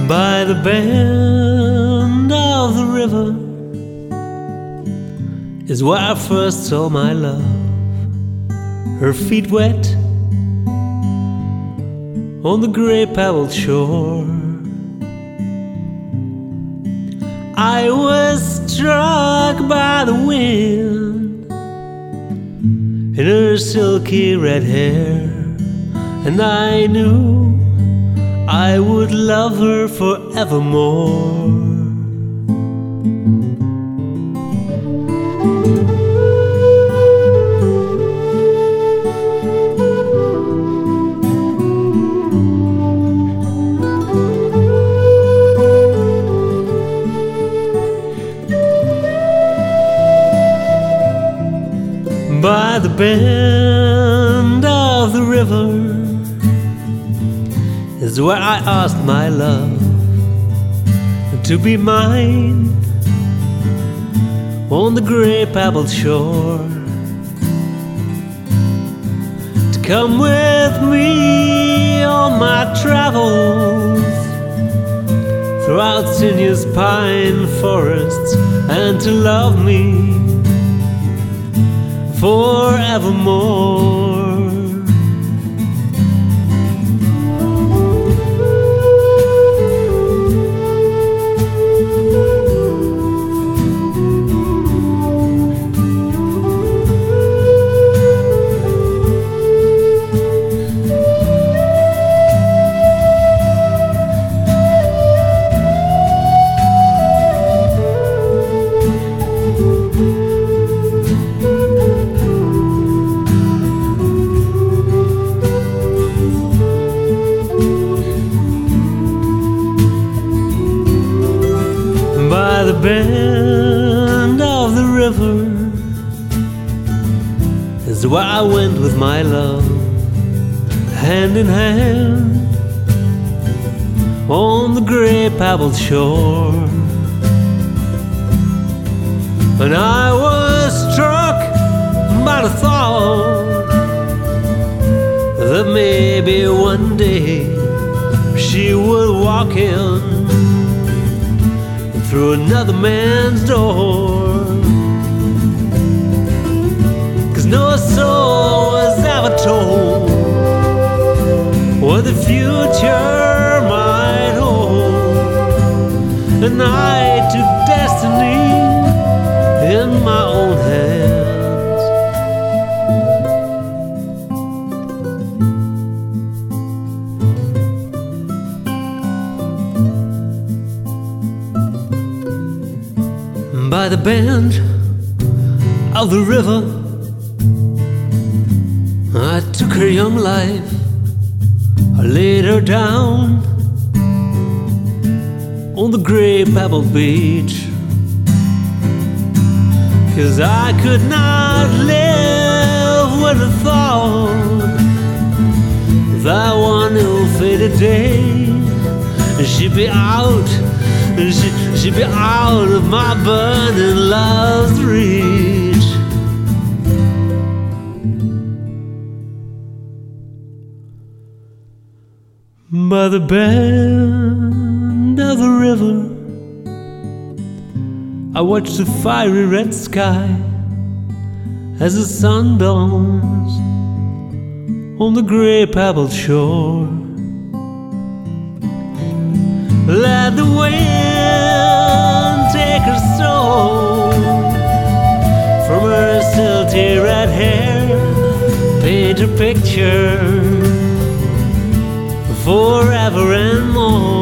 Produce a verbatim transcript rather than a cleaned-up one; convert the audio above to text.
By the bend of the river is where I first saw my love. Her feet wet on the grey pebbled shore. I was struck by the wind in her silky red hair, and I knew I would love her forevermore. By the bend of the river is where I asked my love to be mine on the grey pebbled shore, to come with me on my travels throughout sinuous pine forests, and to love me forevermore. By the bend of the river is where I went with my love, hand in hand on the grey pebbled shore. And I was struck by the thought that maybe one day she would walk in through another man's door. 'Cause no soul was ever told what the future might hold, and I took destiny in my own hands. By the bend of the river I took her young life, I laid her down on the grey pebbled beach. 'Cause I could not live with the thought that one ill-fated day she'd be out, she, she'd be out of my burning love's reach. By the bend of the river I watch the fiery red sky as the sun dawns on the grey pebbled shore. Let the wind take her soul from her silty red hair, paint her picture forever and more.